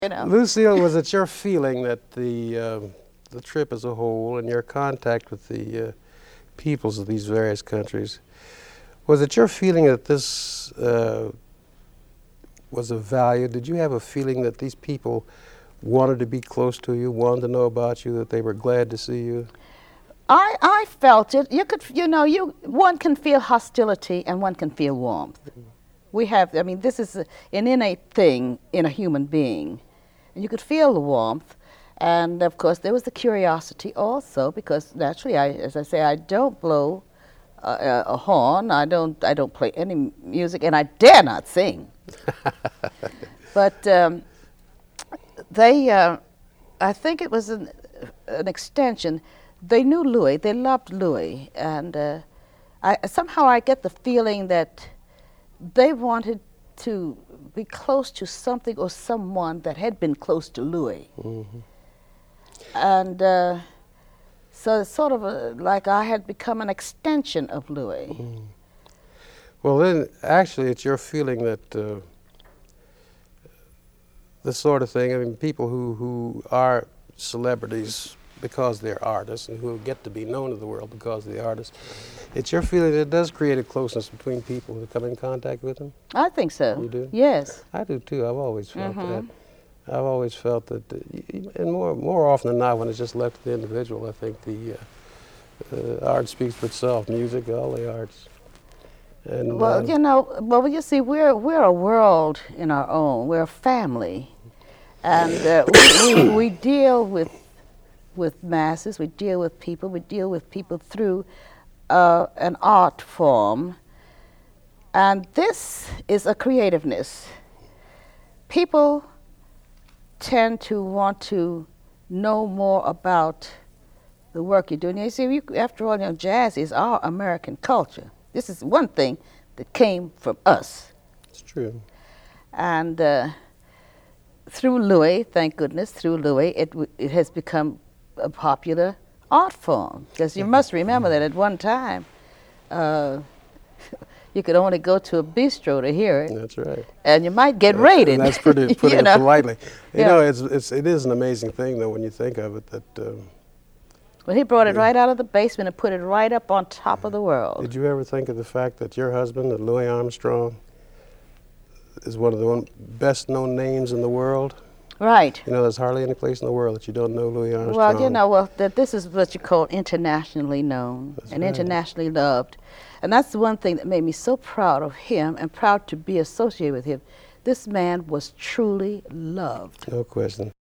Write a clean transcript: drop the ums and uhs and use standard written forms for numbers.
You know. Lucille, was it your feeling that the trip as a whole and your contact with the peoples of these various countries, was it your feeling that this was of value? Did you have a feeling that these people wanted to be close to you, wanted to know about you, that they were glad to see you? I felt it. You could, one can feel hostility and one can feel warmth. We have, I mean, this is an innate thing in a human being. And you could feel the warmth. And of course, there was the curiosity also, because naturally, as I say, I don't blow a horn. I don't play any music, and I dare not sing. But I think it was an extension. They knew Louis. They loved Louis, and somehow I get the feeling that they wanted to be close to something or someone that had been close to Louis. Mm-hmm. And so it's sort of like I had become an extension of Louis. Mm. Well, then, actually, it's your feeling that this sort of thing, I mean, people who are celebrities because they're artists and who get to be known to the world because of the artists, it's your feeling that it does create a closeness between people who come in contact with them? I think so. You do? Yes. I do too. I've always felt Mm-hmm. that. I've always felt that, and more often than not, when it's just left to the individual, I think the art speaks for itself. Music, all the arts. And, well, you see, we're a world in our own. We're a family, and we deal with masses. We deal with people. We deal with people through an art form, and this is a creativeness. People tend to want to know more about the work you're doing. You see, after all, jazz is our American culture. This is one thing that came from us. It's true. And through Louis, thank goodness, through Louis, it has become a popular art form. Because you must remember that at one time, you could only go to a bistro to hear it. That's right. And you might get raided. And that's putting it politely. You Yeah. know, it is an amazing thing, though, when you think of it, that... well, he brought it right out of the basement and put it right up on top of the world. Did you ever think of the fact that your husband, that Louis Armstrong, is one of the best-known names in the world? Right. You know, there's hardly any place in the world that you don't know Louis Armstrong. Well, that this is what you call internationally known and right. internationally loved. And that's the one thing that made me so proud of him and proud to be associated with him. This man was truly loved. No question.